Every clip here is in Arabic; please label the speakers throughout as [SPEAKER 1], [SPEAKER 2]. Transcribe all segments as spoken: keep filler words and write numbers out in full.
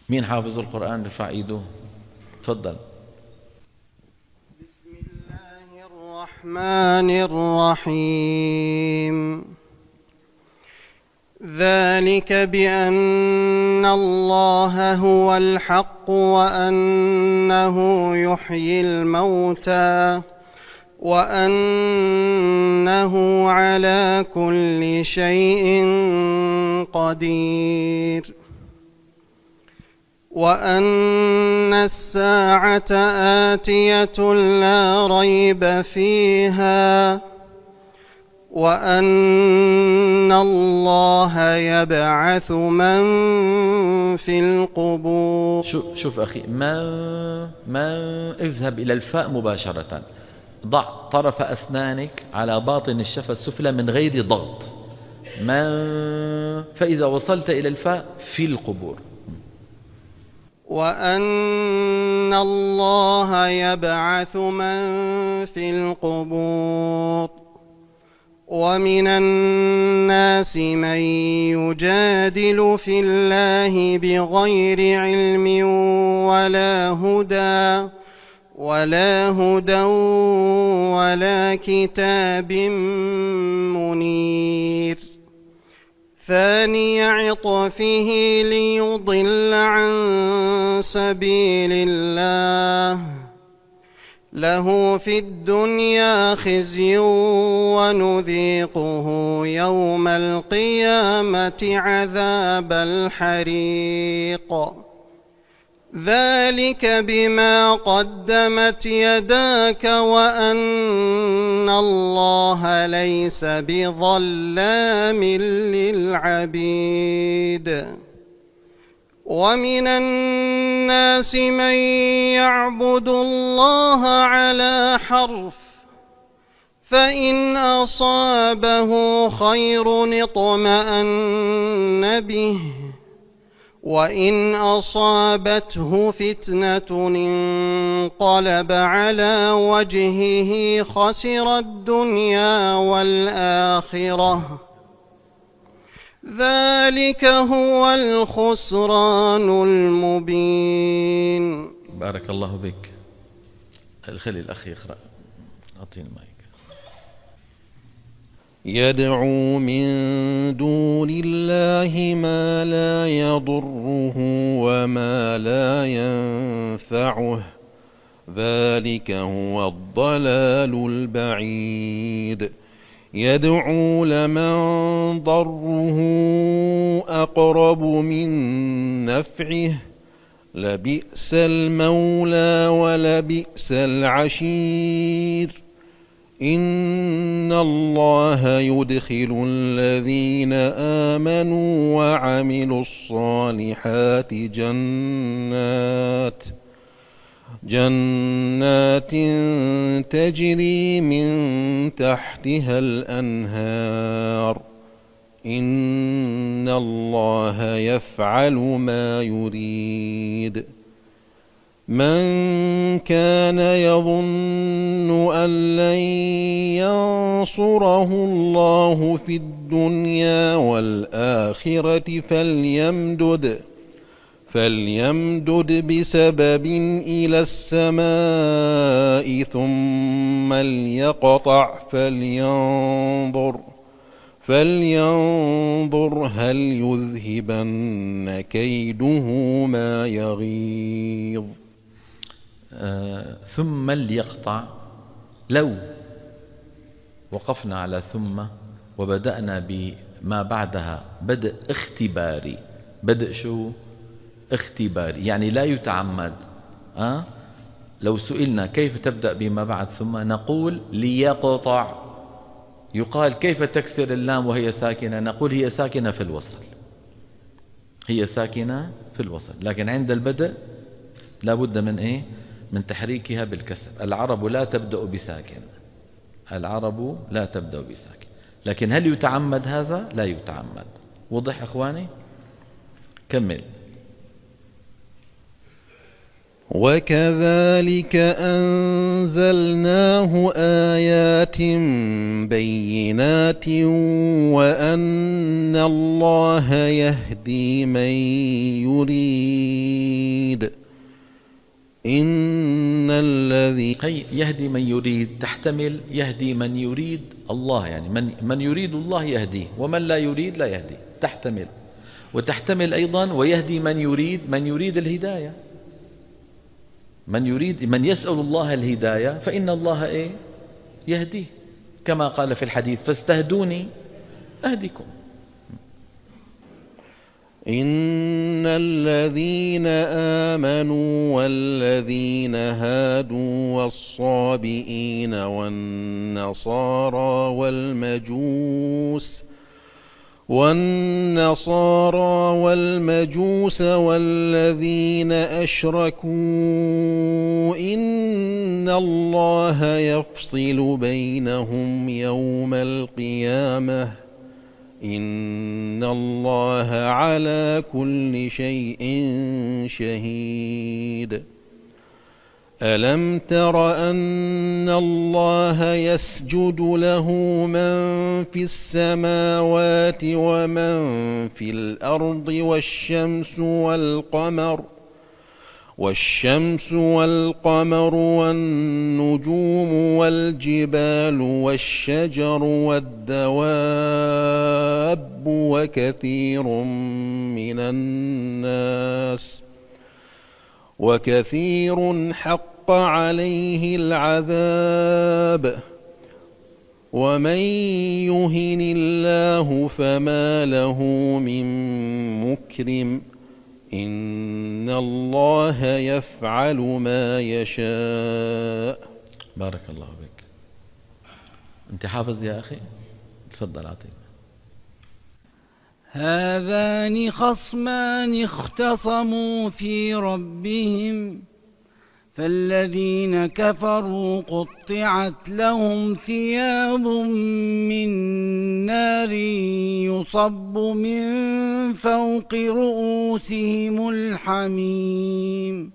[SPEAKER 1] مين حافظ القرآن رفع ايده؟ تفضل.
[SPEAKER 2] بسم الله الرحمن الرحيم. ذلك بأن الله هو الحق وأنه يحيي الموتى وأنه على كل شيء قدير وأن الساعة آتية لا ريب فيها وأن الله يبعث من في القبور.
[SPEAKER 1] شوف, شوف أخي، ما ما اذهب إلى الفاء مباشرة، ضع طرف أسنانك على باطن الشفة السفلى من غير ضغط، ما فإذا وصلت إلى الفاء في القبور.
[SPEAKER 2] وأن الله يبعث من في القبور ومن الناس من يجادل في الله بغير علم ولا هدى ولا هدى ولا كتاب منير. ثاني عطفه ليضل عن سبيل الله له في الدنيا خزي ونذيقه يوم القيامة عذاب الحريق. ذلك بما قدمت يداك وأن الله ليس بظلام للعبيد. ومن الناس من يعبد الله على حرف فإن أصابه خير اطمأن به وإن أصابته فتنة انقلب على وجهه خسر الدنيا والآخرة. ذلك هو الخسران المبين.
[SPEAKER 1] بارك الله بك. خلي الأخ يقرأ، أعطيني المايك.
[SPEAKER 3] يدعو من دون الله ما لا يضره وما لا ينفعه ذلك هو الضلال البعيد. يدعو لمن ضره أقرب من نفعه لبئس المولى ولبئس العشير. إن الله يدخل الذين آمنوا وعملوا الصالحات جنات جنات تجري من تحتها الأنهار. إن الله يفعل ما يريد. من كان يظن أن لن ينصره الله في الدنيا والآخرة فليمدد فليمدد بسبب إلى السماء ثم ليقطع فلينظر فلينظر هل يذهبن كيده ما يغيظ.
[SPEAKER 1] آه ثم ليقطع. لو وقفنا على ثم وبدأنا بما بعدها بدء اختباري، بدء شو؟ اختباري، يعني لا يتعمد. أه؟ لو سئلنا كيف تبدأ بما بعد ثم نقول ليقطع. يقال كيف تكسر اللام وهي ساكنة؟ نقول هي ساكنة في الوصل، هي ساكنة في الوصل، لكن عند البدء لا بد من إيه؟ من تحريكها بالكسر. العرب لا تبدأ بساكن، العرب لا تبدأ بساكن، لكن هل يتعمد هذا؟ لا يتعمد. وضح أخواني؟ كمل.
[SPEAKER 3] وكذلك أنزلناه آيات بينات وأن الله يهدي من يريد إن الذي
[SPEAKER 1] يهدي من يريد تحتمل يهدي من يريد الله، يعني من, من يريد الله يهديه، ومن لا يريد لا يهدي، تحتمل. وتحتمل أيضا ويهدي من يريد من يريد الهداية، من يريد من يسأل الله الهداية فإن الله إيه يهديه، كما قال في الحديث فاستهدوني أهدكم.
[SPEAKER 3] إن الذين آمنوا والذين هادوا والصابئين والنصارى والمجوس والنصارى والمجوس والذين أشركوا إن الله يفصل بينهم يوم القيامة إن الله على كل شيء شهيد. ألم تر أن الله يسجد له من في السماوات ومن في الأرض والشمس والقمر والشمس والقمر والنجوم والجبال والشجر والدواب وكثير من الناس وكثير حق عليه العذاب ومن يهن الله فما له من مكرم إن الله يفعل ما يشاء.
[SPEAKER 1] بارك الله بك. أنت حافظ يا أخي؟ تفضل عطينا.
[SPEAKER 2] هذان خصمان اختصموا في ربهم فالذين كفروا قطعت لهم ثياب من نار يصب من فوق رؤوسهم الحميم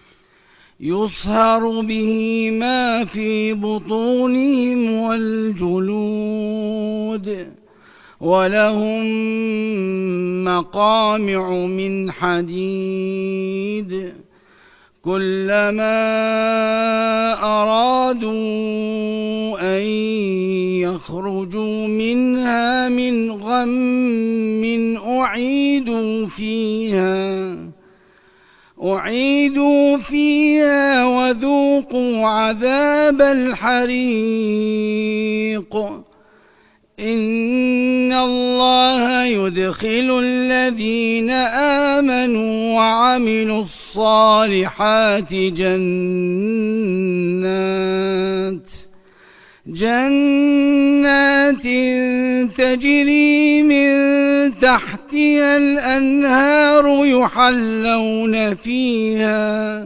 [SPEAKER 2] يصهر به ما في بطونهم والجلود ولهم مقامع من حديد كلما أرادوا أن يخرجوا منها من غم أعيدوا فيها أعيدوا فيها وذوقوا عذاب الحريق إن الله يدخل الذين آمنوا وعملوا الصالحات جنات جنات تجري من تحتها الأنهار يحلون فيها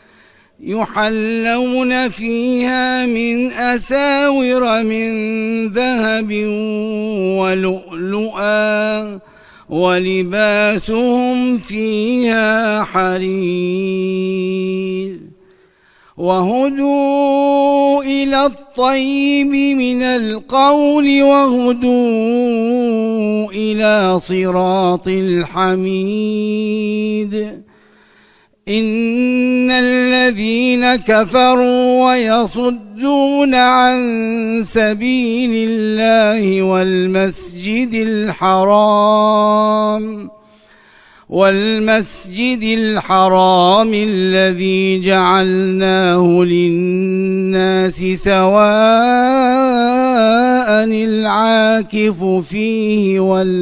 [SPEAKER 2] يحلون فيها من أساور من ذهب ولؤلؤا ولباسهم فيها حرير وهدوا إلى الطيب من القول وهدوا إلى صراط الحميد إن الذين كفروا ويصدون عن سبيل الله والمسجد الحرام والمسجد الحرام الذي جعلناه للناس سواء العاكف فيه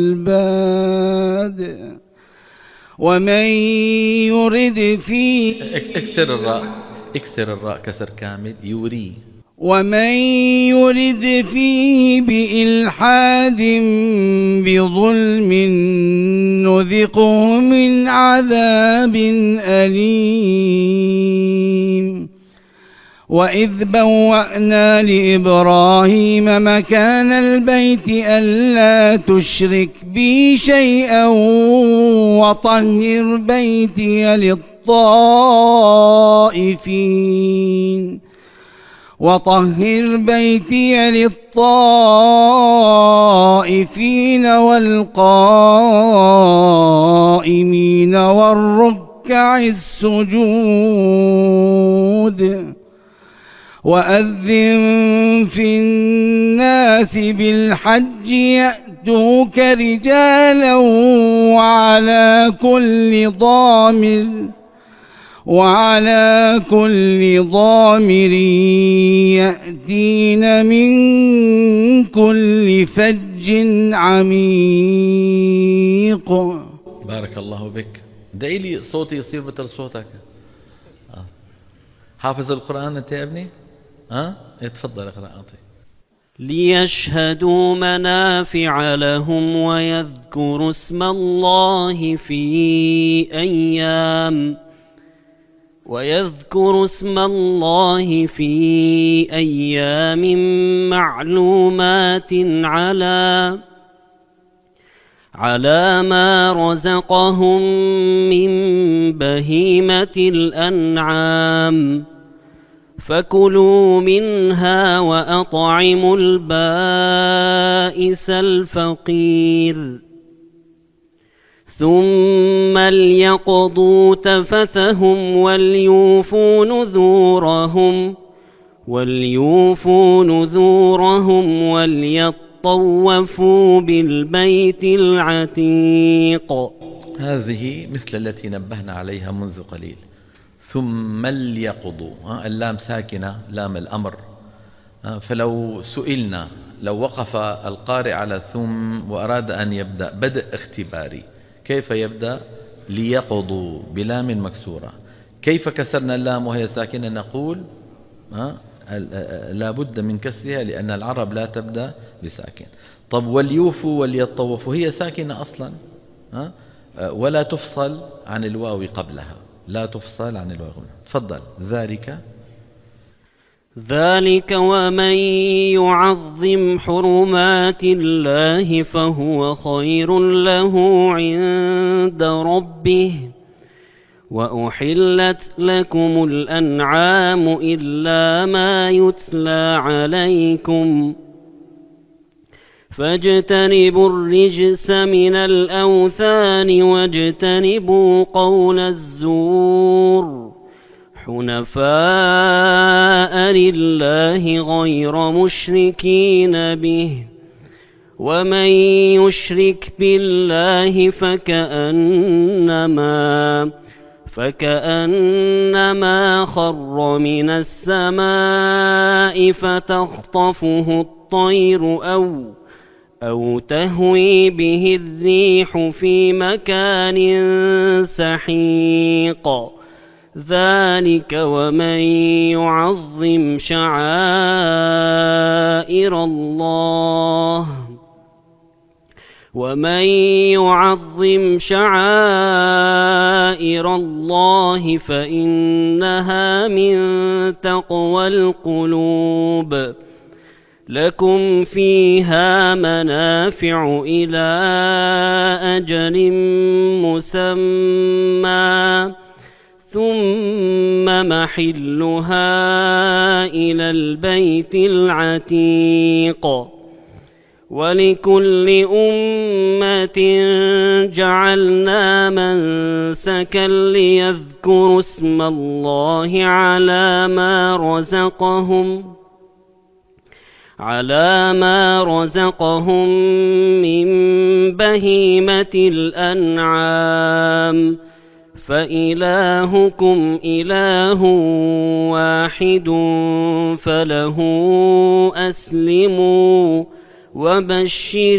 [SPEAKER 2] والباد ومن يرد فيه
[SPEAKER 1] اكسر الراء اكسر الراء كسر كامل يوري
[SPEAKER 2] ومن يرد فيه بإلحاد بظلم نذقه من عذاب أليم وإذ بوأنا لإبراهيم مكان البيت ألا تشرك بي شيئا وطهر بيتي للطائفين للطائفين وطهر بيتي للطائفين والقائمين والركع السجود وأذن في الناس بالحج يأتوك رجالا وعلى كل ضامر وعلى كل ضامر يأتين من كل فج عميق.
[SPEAKER 1] بارك الله بك. ادعي لي صوتي يصير مثل صوتك. آه. حافظ القرآن أنت يا ابني؟ ها؟ أه؟ تفضل اقرأ أعطي.
[SPEAKER 4] ليشهدوا منافع لهم ويذكروا اسم الله في أيام ويذكروا اسم الله في أيام معلومات على على ما رزقهم من بهيمة الأنعام فكلوا منها وأطعموا البائس الفقير ثم ليقضوا تفثهم وليوفوا نذورهم وليوفوا نذورهم وليطوفوا بالبيت العتيق.
[SPEAKER 1] هذه مثل التي نبهنا عليها منذ قليل. ثم ليقضوا، اللام ساكنة لام الأمر، فلو سئلنا لو وقف القارئ على ثم وأراد أن يبدأ بدء اختباري كيف يبدأ؟ ليقضوا بلام مكسورة. كيف كسرنا اللام وهي ساكنة؟ نقول لا بد من كسرها لأن العرب لا تبدأ بساكن. طب وليوفوا وليطوفوا هي ساكنة أصلا ولا تفصل عن الواو قبلها، لا تفصل عن الواو قبلها. تفضل. ذلك
[SPEAKER 4] ذلك ومن يعظم حرمات الله فهو خير له عند ربه وأحلت لكم الأنعام إلا ما يتلى عليكم فاجتنبوا الرجس من الأوثان واجتنبوا قول الزور حنفاء لله غير مشركين به ومن يشرك بالله فكأنما فكأنما خر من السماء فتخطفه الطير أو أو تهوي به الريح في مكان سحيق. ذلك ومن يعظم شعائر الله ومن يعظم شعائر الله فإنها من تقوى القلوب. لكم فيها منافع إلى أجل مسمى ثم محلها إلى البيت العتيق. ولكل أمة جعلنا منسكا ليذكروا اسم الله على ما رزقهم على ما رزقهم من بهيمة الأنعام فإلهكم إله واحد فله أسلموا وبشر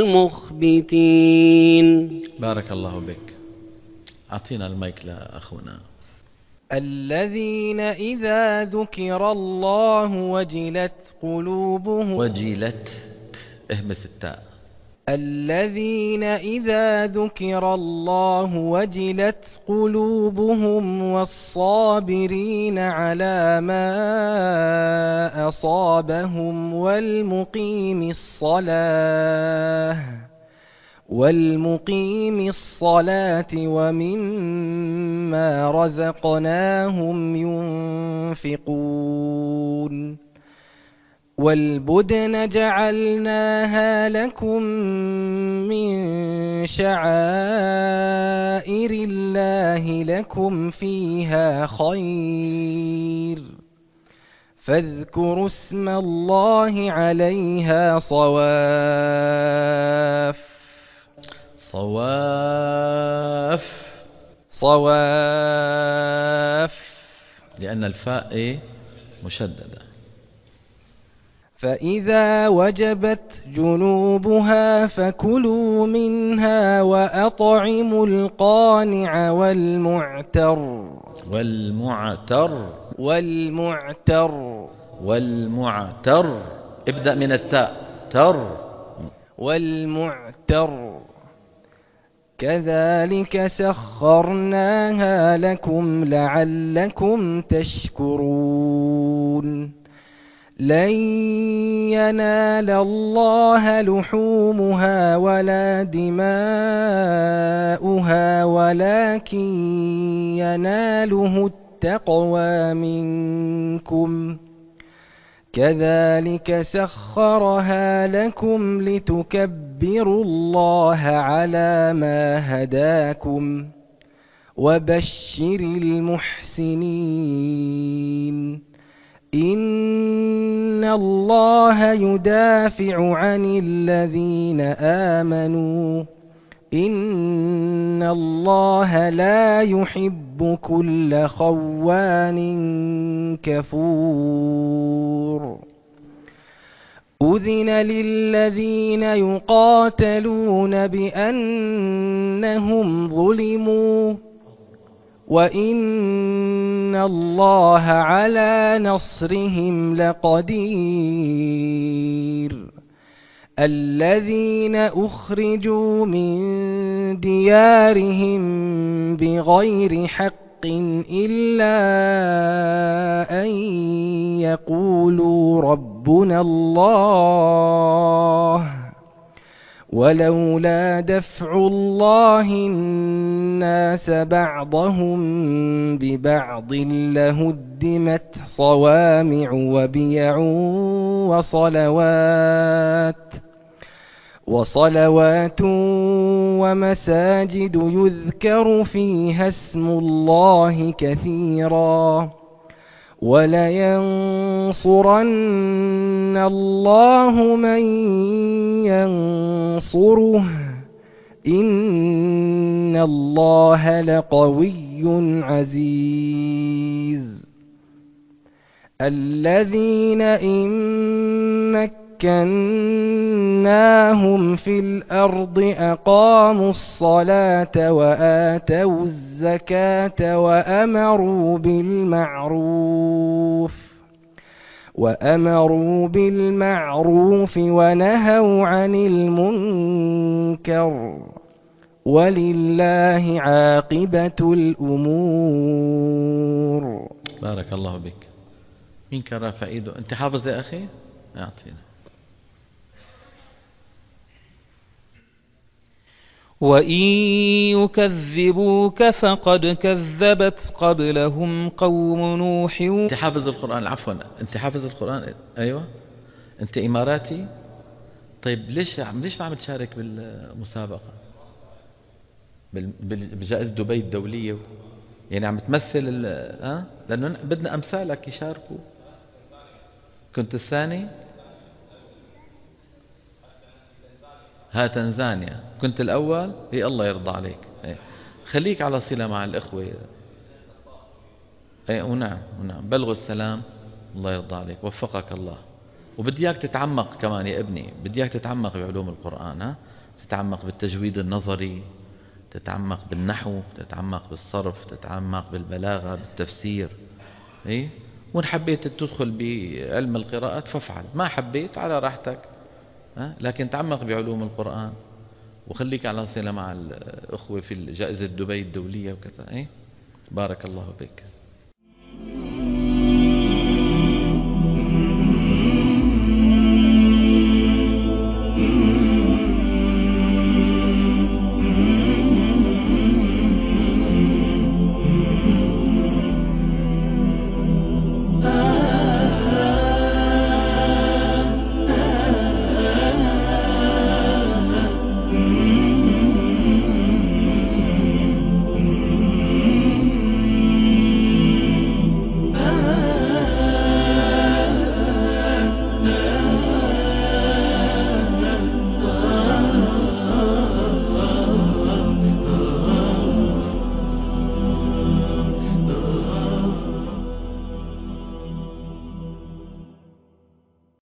[SPEAKER 4] المخبتين.
[SPEAKER 1] بارك الله بك. أعطينا المايك لأخونا.
[SPEAKER 5] الذين إذا ذكر الله وجلت قلوبهم
[SPEAKER 1] وجلت اهمس التاء.
[SPEAKER 5] الذين إذا ذكر الله وجلت قلوبهم والصابرين على ما أصابهم والمقيم الصلاة والمقيم الصلاة ومما رزقناهم ينفقون والبدن جعلناها لكم من شعائر الله لكم فيها خير فاذكروا اسم الله عليها صواف
[SPEAKER 1] صواف
[SPEAKER 5] صواف
[SPEAKER 1] لأن الفاء إيه؟ مشددة.
[SPEAKER 5] فإذا وجبت جنوبها فكلوا منها وأطعموا القانع والمعتر
[SPEAKER 1] والمعتر
[SPEAKER 5] والمعتر
[SPEAKER 1] والمعتر ابدأ من التاء تر
[SPEAKER 5] والمعتر كذلك سخرناها لكم لعلكم تشكرون لن ينال الله لحومها ولا دماؤها ولكن يناله التقوى منكم كذلك سخرها لكم لتكبروا الله على ما هداكم وبشر المحسنين إن الله يدافع عن الذين آمنوا إن الله لا يحب كل خوان كفور أذن للذين يقاتلون بأنهم ظلموا وإن الله على نصرهم لقدير الذين أخرجوا من ديارهم بغير حق إلا أن يقولوا ربنا الله ولولا دفع الله الناس بعضهم ببعض لهدمت صوامع وبيع وصلوات وصلوات ومساجد يذكر فيها اسم الله كثيرا ولينصرن الله من ينصره إن الله لقوي عزيز الذين إن مكناهم في الأرض أقاموا الصلاة وآتوا الزكاة وأمروا بالمعروف وأمروا بالمعروف ونهوا عن المنكر ولله عاقبة الأمور.
[SPEAKER 1] بارك الله بك. مين كان رافع ايده؟ انت حافظ يا اخي؟ اعطينا.
[SPEAKER 6] وإن يكذبوك فقد كذبت قبلهم قوم نوح.
[SPEAKER 1] انت حافظ القرآن؟ عفوا انت حافظ القرآن؟ ايوه انت اماراتي؟ طيب ليش ليش ما عم تشارك بالمسابقة بجائزة دبي الدولية؟ يعني عم تمثل ها؟ لأنه بدنا أمثالك يشاركوا. كنت الثاني؟ ها تنزانيا. كنت الأول؟ هي الله يرضى عليك. ايه. خليك على صلة مع الإخوة. ايه ونعم ونعم بلغوا السلام. الله يرضى عليك وفقك الله. وبدي اياك تتعمق كمان يا ابني، بدي اياك تتعمق بعلوم القرآن. ها؟ تتعمق بالتجويد النظري، تتعمق بالنحو، تتعمق بالصرف، تتعمق بالبلاغة، بالتفسير. ايه؟ وإن حبيت تدخل بعلم القراءات فافعل، ما حبيت على راحتك. ها؟ لكن تعمق بعلوم القرآن وخليك على صلة مع الأخوة في جائزة دبي الدولية وكذا. ايه؟ بارك الله بك.